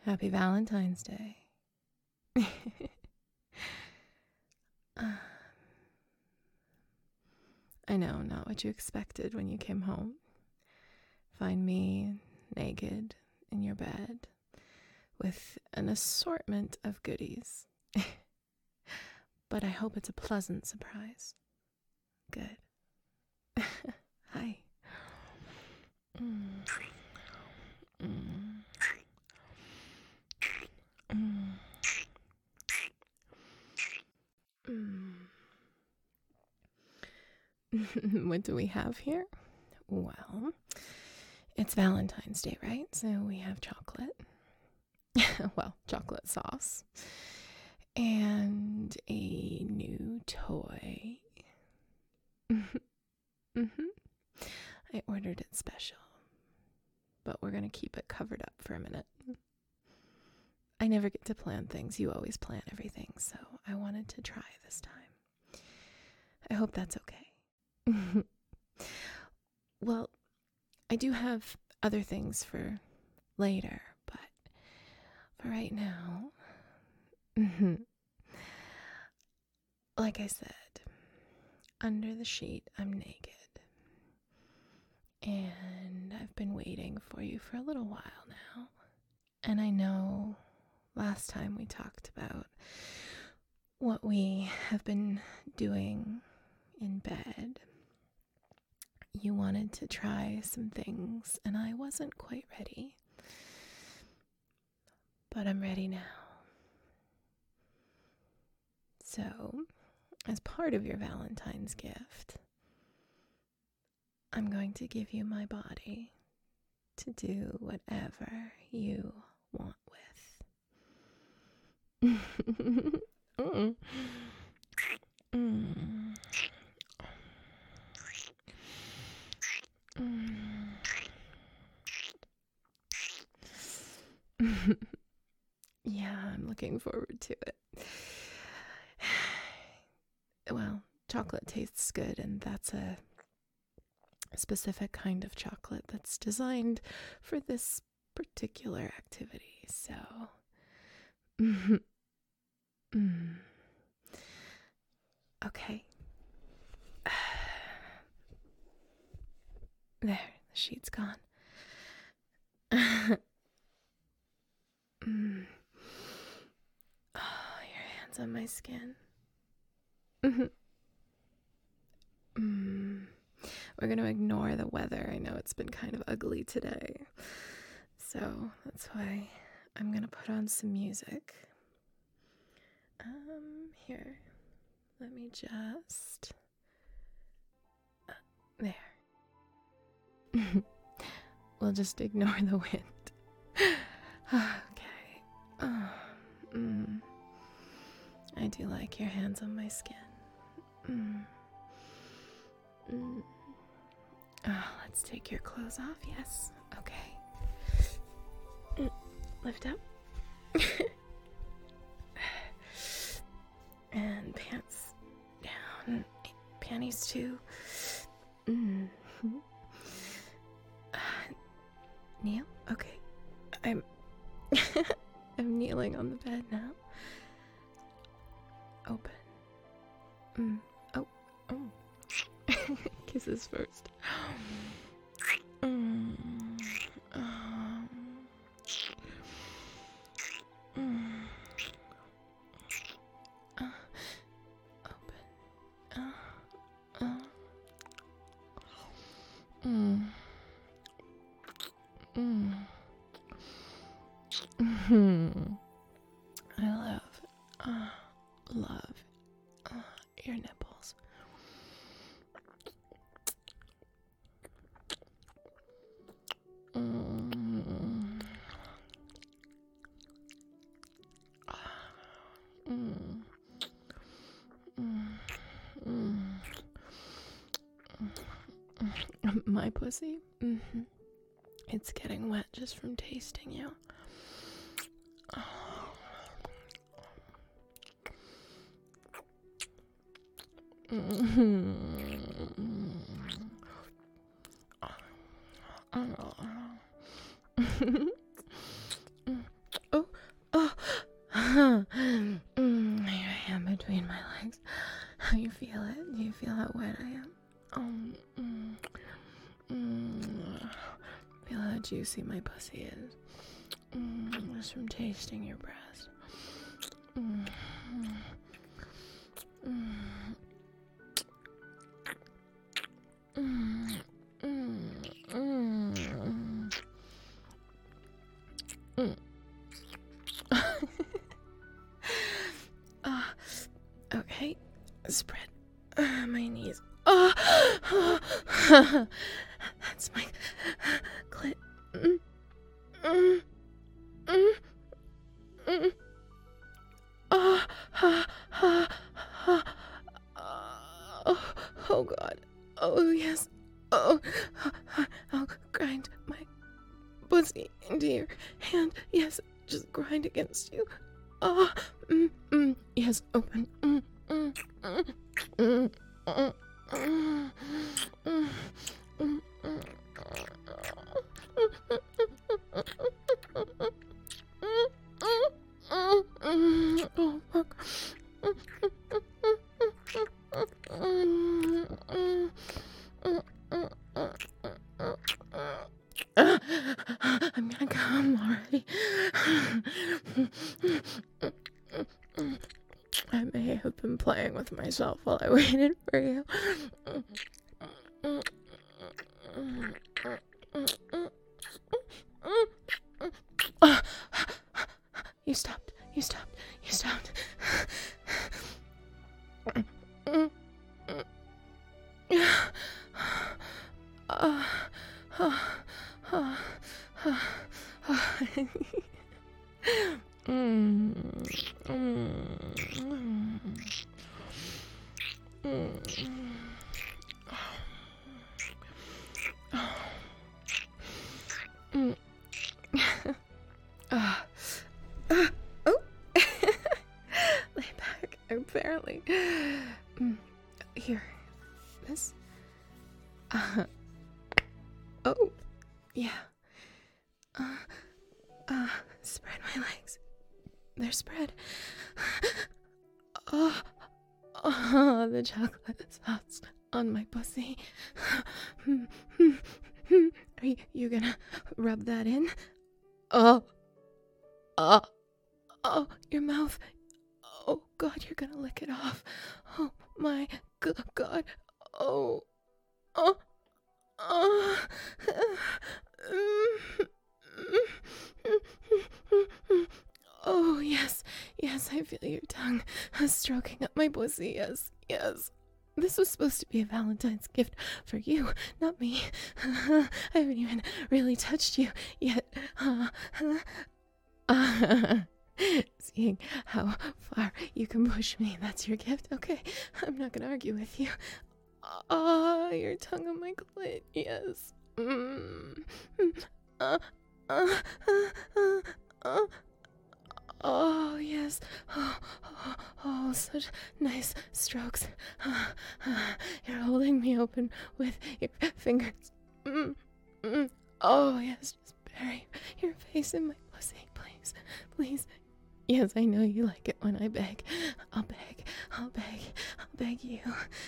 Happy Valentine's Day. I know, not what you expected when you came home. Find me naked in your bed with an assortment of goodies. But I hope it's a pleasant surprise. Good. Hi. What do we have here? Well, it's Valentine's Day, right? So we have chocolate. Well, chocolate sauce. And a new toy. I ordered it special, but we're going to keep it covered up for a minute. I never get to plan things. You always plan everything, so I wanted to try this time. I hope that's okay. Well, I do have other things for later, but for right now, like I said, under the sheet, I'm naked. And I've been waiting for you for a little while now. And I know last time we talked about what we have been doing in bed. You wanted to try some things, and I wasn't quite ready. But I'm ready now. So, as part of your Valentine's gift, I'm going to give you my body to do whatever you want with. Yeah, I'm looking forward to it. Well, chocolate tastes good, and that's a specific kind of chocolate that's designed for this particular activity. So, okay. There, the sheet's gone. Oh, your hands on my skin. We're going to ignore the weather. I know it's been kind of ugly today. So that's why I'm going to put on some music. Here. Let me just... there. We'll just ignore the wind. Okay. I do like your hands on my skin. Oh, let's take your clothes off. Yes. Okay. Lift up. And pants down. Panties too. Kneel? Okay. I'm kneeling on the bed now. Open. Oh. Kisses first. I love your nipples. My pussy? It's getting wet just from tasting you. Oh. Your hand between my legs. How you feel it? Do you feel how wet I am? Feel how juicy my pussy is. Just from tasting your breast. Okay, spread my knees. That's my clit. Oh God. Oh yes. Oh, I'll grind my pussy into your hand. Yes, just grind against you. Yes, open. Oh fuck. I'm gonna come already. I may have been playing with myself while I waited for you. You stopped. You stopped. You stopped. Oh, lay back. Apparently, here, this. Oh, yeah. Spread my legs. They're spread. The chocolate sauce on my pussy. Are you gonna rub that in? Oh, your mouth. Oh God, you're gonna lick it off. Oh my God. Oh. Oh, yes, I feel your tongue stroking up my pussy. Yes. This was supposed to be a Valentine's gift for you, not me. I haven't even really touched you yet. Seeing how far you can push me, that's your gift. Okay, I'm not gonna argue with you. Your tongue on my clit, yes. Oh, yes. Oh, such nice strokes. You're holding me open with your fingers. Oh, yes, just bury your face in my pussy, please. Yes, I know you like it when I beg. I'll beg you.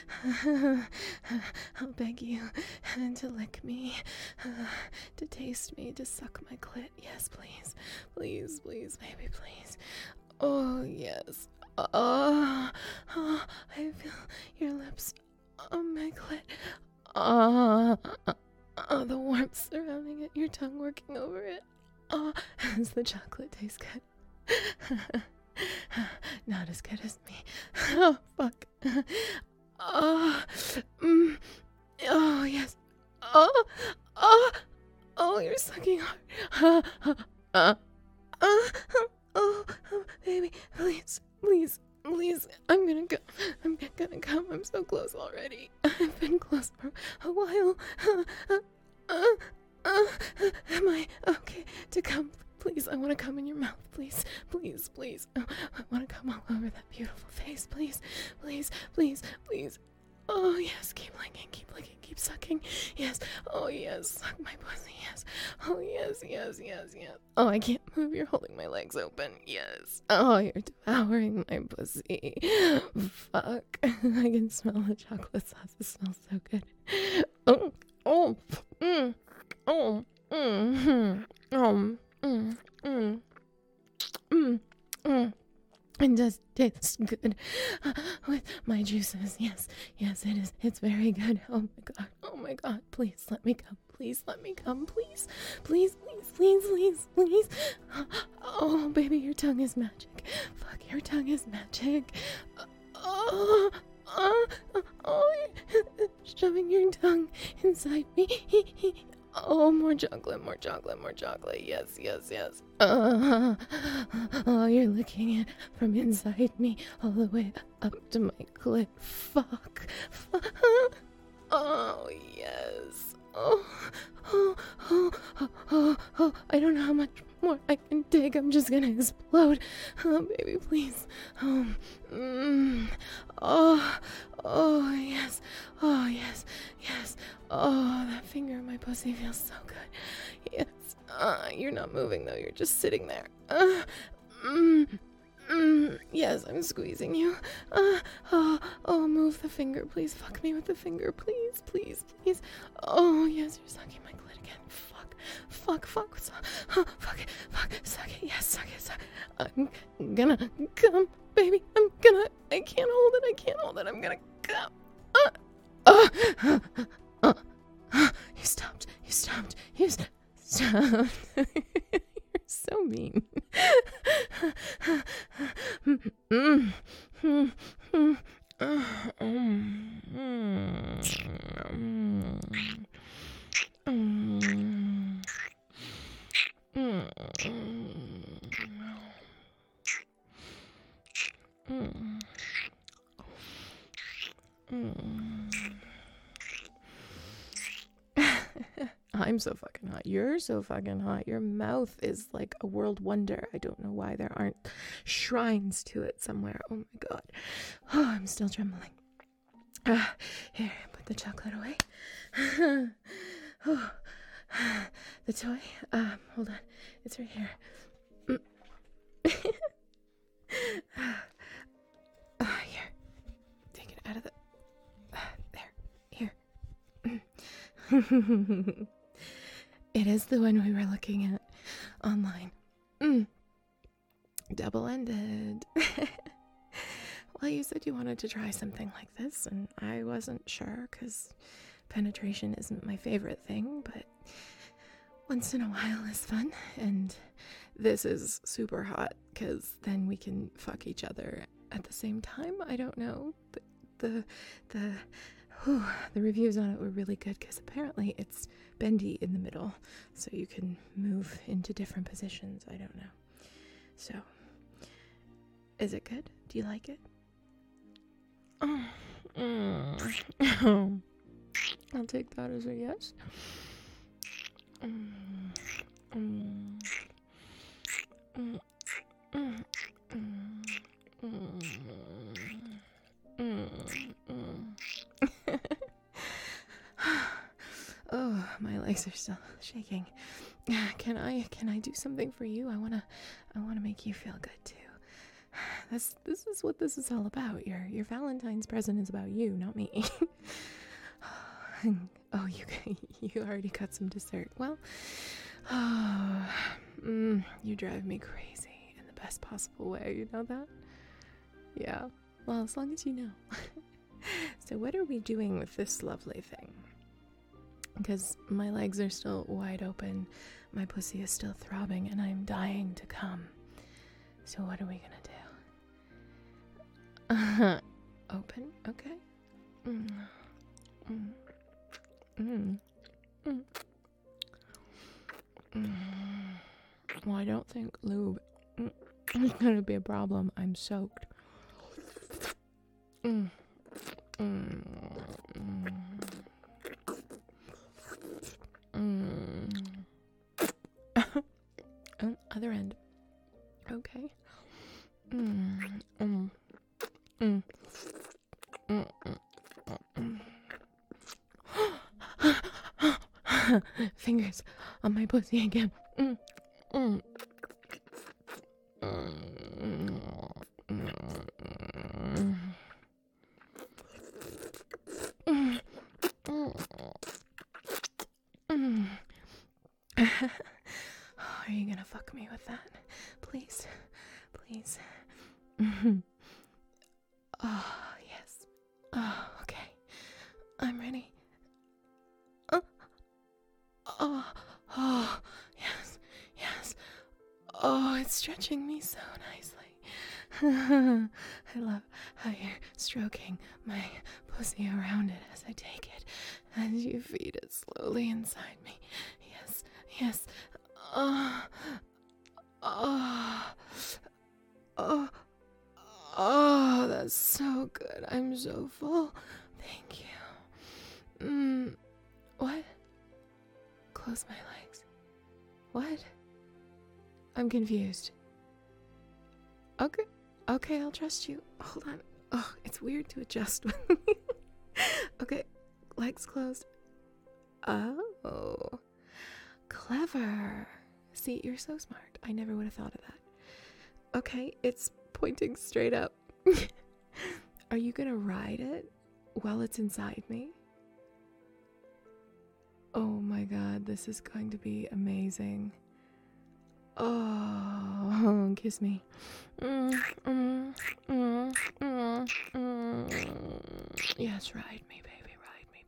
I'll beg you to lick me, to taste me, to suck my clit. Yes, please, baby, please. Oh, yes. I feel your lips on my clit. The warmth surrounding it, your tongue working over it. Does the chocolate taste good? Not as good as me. Oh, fuck. Oh, yes. Oh, you're sucking hard. Baby, please. I'm gonna come. I'm so close already. I've been close for a while. Am I okay to come? Please, I want to come in your mouth. Please. I want to come all over that beautiful face. Please. Oh, yes, keep licking, keep sucking. Yes. Oh, yes. Suck my pussy. Yes. Oh, yes, yes, yes, yes. Oh, I can't move. You're holding my legs open. Yes. Oh, you're devouring my pussy. Fuck. I can smell the chocolate sauce. It smells so good. Oh, oh, oh, It does taste good with my juices. Yes, yes, it is. It's very good. Oh my god. Oh my god. Please let me come. Please let me come. Please. Please, please, please, please, please. Oh, baby, your tongue is magic. Fuck, your tongue is magic. Oh, shoving your tongue inside me. Oh, more chocolate, more chocolate, more chocolate. Yes, yes, yes. Oh, you're licking it from inside me all the way up to my clit. Fuck. Fuck. Oh, yes. Oh, I don't know how much more I can take. I'm just gonna explode. Oh, baby, please. Oh, yes. Oh, yes, yes. Oh, that finger in my pussy feels so good. Yes. You're not moving, though. You're just sitting there. Yes, I'm squeezing you. Oh, move the finger, please. Fuck me with the finger, please, please, please. Oh, yes, you're sucking my clit again. Fuck. Fuck, suck it, yes, suck it. I'm gonna come, baby. I can't hold it. I'm gonna come. You stopped. You're so mean. I'm so fucking hot. You're so fucking hot. Your mouth is like a world wonder. I don't know why there aren't shrines to it somewhere. Oh my god. Oh, I'm still trembling. Here, put the chocolate away. Oh, the toy. Hold on. It's right here. Here. Take it out of the... there. Here. It is the one we were looking at online. Double-ended. Well, you said you wanted to try something like this, and I wasn't sure because penetration isn't my favorite thing, but once in a while is fun, and this is super hot because then we can fuck each other at the same time. I don't know, but the reviews on it were really good because apparently it's bendy in the middle, so you can move into different positions. I don't know. So, is it good? Do you like it? I'll take that as a yes. Oh, my legs are still shaking. Can I do something for you? I wanna make you feel good too. This is what this is all about. Your Valentine's present is about you, not me. Oh, you already got some dessert. Well, you drive me crazy in the best possible way. You know that? Yeah. Well, as long as you know. So what are we doing with this lovely thing? Because my legs are still wide open, my pussy is still throbbing, and I'm dying to come. So what are we gonna do? Open? Okay. Well, I don't think lube is gonna be a problem. I'm soaked. Other end. Okay. Fingers on my pussy again. Mm. Mm. Mm. Mm. Mm. Are you gonna fuck me with that? Please. Please. Oh, yes. Oh, okay. I'm ready. Oh, yes, yes. Oh, it's stretching me so nicely. I love how you're stroking my pussy around it as I take it, as you feed it slowly inside me. Yes, yes. Oh, oh, oh, oh, that's so good. I'm so full. Thank you. What? Close my legs. What? I'm confused. Okay, I'll trust you. Hold on. Oh, it's weird to adjust. Okay, legs closed. Oh, clever. See, you're so smart. I never would have thought of that. Okay, it's pointing straight up. Are you gonna ride it while it's inside me? Oh my god, this is going to be amazing. Oh, kiss me. Yes, ride me, baby, ride me,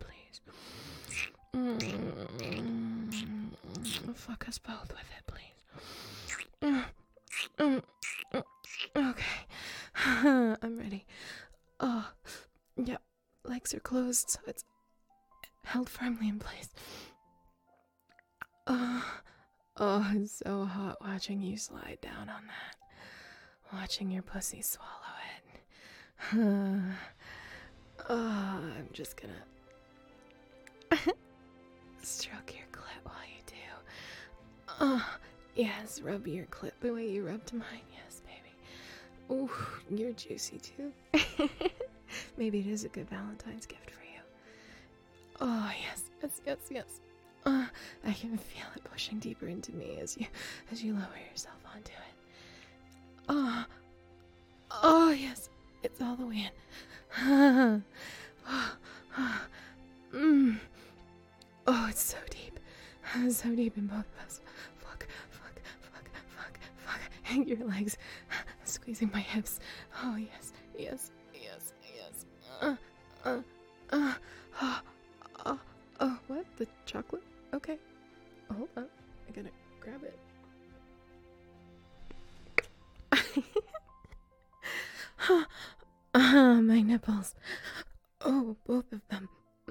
please. Fuck us both with it, please. Okay, I'm ready. Oh, yep, legs are closed, so it's held firmly in place. Oh, it's so hot watching you slide down on that. Watching your pussy swallow it. Oh, I'm just gonna stroke your clit while you do. Oh, yes, rub your clit the way you rubbed mine. Yes, baby. Ooh, you're juicy too. Maybe it is a good Valentine's gift for you. Oh, yes. I can feel it pushing deeper into me as you lower yourself onto it. Oh, yes, it's all the way in. Oh, it's so deep in both of us. Fuck. And your legs squeezing my hips. Oh, yes. Oh, what? The chocolate? Okay. Hold on. I gotta grab it. My nipples. Oh, both of them.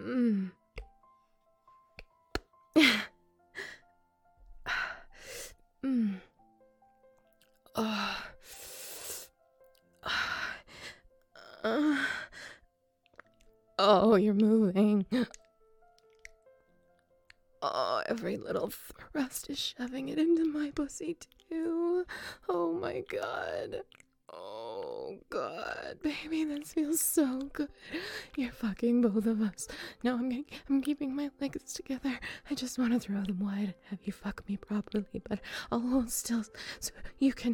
Oh, you're moving. Oh, every little thrust is shoving it into my pussy too. Oh my god. Oh god, baby, this feels so good. You're fucking both of us. Now I'm keeping my legs together. I just want to throw them wide and have you fuck me properly, but I'll hold still so you can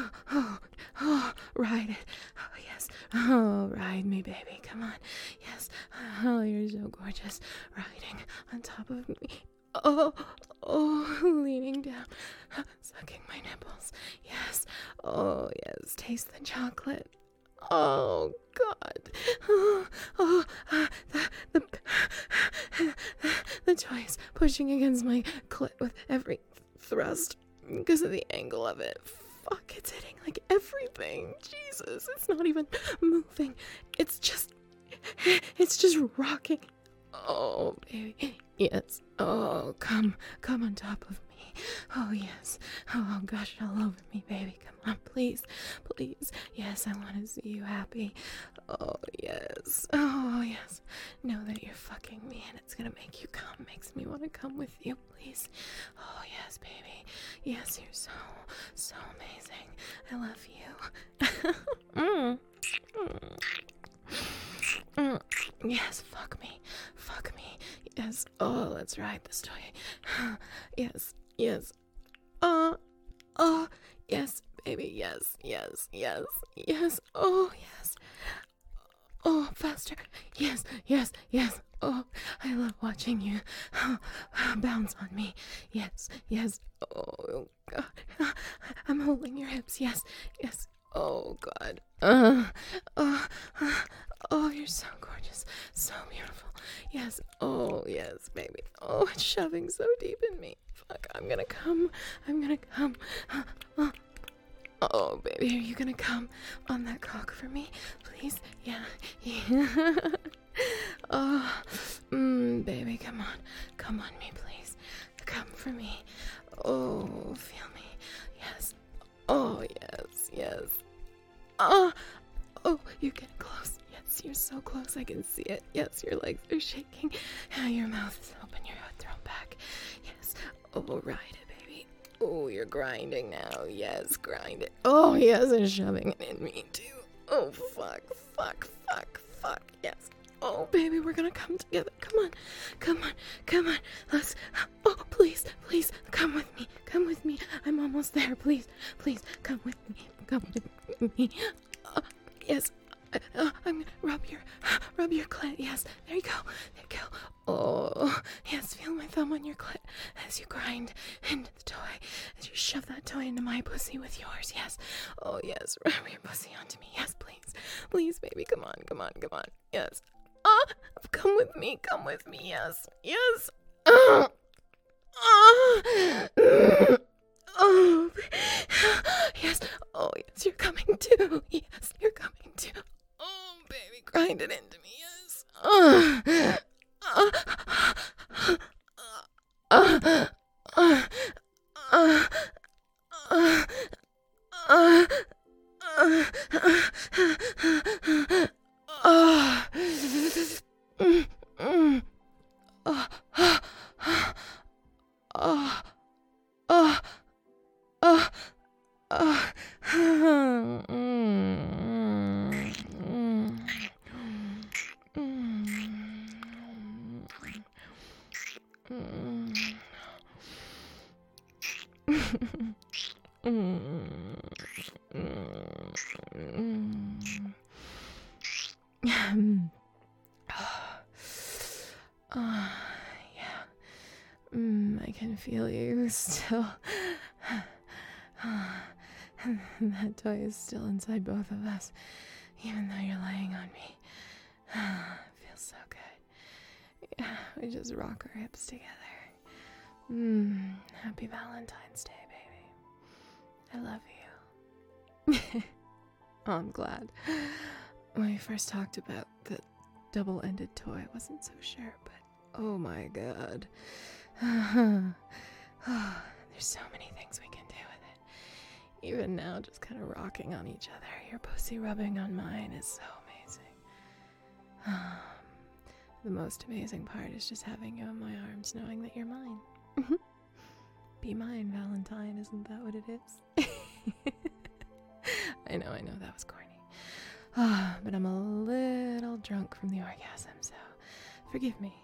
ride it. Oh yes. Oh, ride me, baby. Come on. Yes. Oh, you're so gorgeous. Riding on top of me. Oh, leaning down, sucking my nipples. Yes. Oh, yes. Taste the chocolate. Oh, God. The toy is pushing against my clit with every thrust because of the angle of it. Fuck, it's hitting like everything. Jesus, it's not even moving. It's just rocking. Oh, baby. Yes. Oh, come on top of me. Oh, yes. Oh, gosh, all over me, baby. Come on, please. Yes, I want to see you happy. Oh, yes. Oh, yes. Know that you're fucking me and it's gonna make you come. Makes me want to come with you, please. Oh, yes, baby. Yes, you're so amazing. I love you. Yes, fuck me. Yes. Oh, let's ride this toy. Yes, yes. Yes, baby, yes, yes, yes, yes. Oh, yes. Oh, faster. Yes, yes, yes. Oh, I love watching you bounce on me. Yes, yes. Oh, God. I'm holding your hips. Yes, yes. Oh, God. Oh, you're so gorgeous. So beautiful. Yes. Oh, yes, baby. Oh, it's shoving so deep in me. Fuck, I'm gonna come. I'm gonna come. Oh, baby, are you gonna come on that cock for me? Please? Yeah. Oh, baby, come on. Come on me, please. Come for me. Oh, feel me. Yes. Oh, yes, yes. Oh, you're getting close. Yes, you're so close. I can see it. Yes, your legs are shaking. Your mouth is open. Your head thrown back. Yes. Oh, ride it, baby. Oh, you're grinding now. Yes, grind it. Oh, yes, and shoving it in me, too. Oh, fuck. Yes. Oh, baby, we're gonna come together. Come on. Let's. Oh, please, come with me. I'm almost there. Please, come with me. Yes. I'm gonna rub your clit. Yes, there you go. Oh, yes, feel my thumb on your clit as you grind into the toy, as you shove that toy into my pussy with yours. Yes. Oh, yes, rub your pussy onto me. Yes, please, baby, come on. Yes. Come with me. Yes. Oh, yes. Oh, yes, you're coming too. Oh, baby, grind it into me. Yes. Yeah. I can feel you still. That toy is still inside both of us, even though you're laying on me. Feels so good. Yeah, we just rock our hips together. Happy Valentine's Day, baby. I love you. Oh, I'm glad. When we first talked about the double-ended toy, I wasn't so sure, but oh my god. There's so many things we can do with it. Even now, just kind of rocking on each other. Your pussy rubbing on mine is so amazing. The most amazing part is just having you in my arms, knowing that you're mine. Be mine, Valentine, isn't that what it is? I know, that was corny. But I'm a little drunk from the orgasm, so forgive me.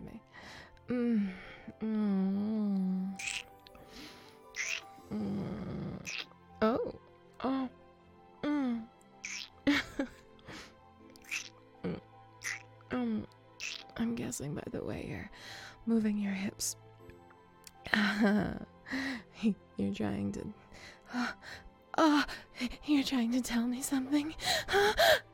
I'm guessing by the way you're moving your hips, you're trying to tell me something.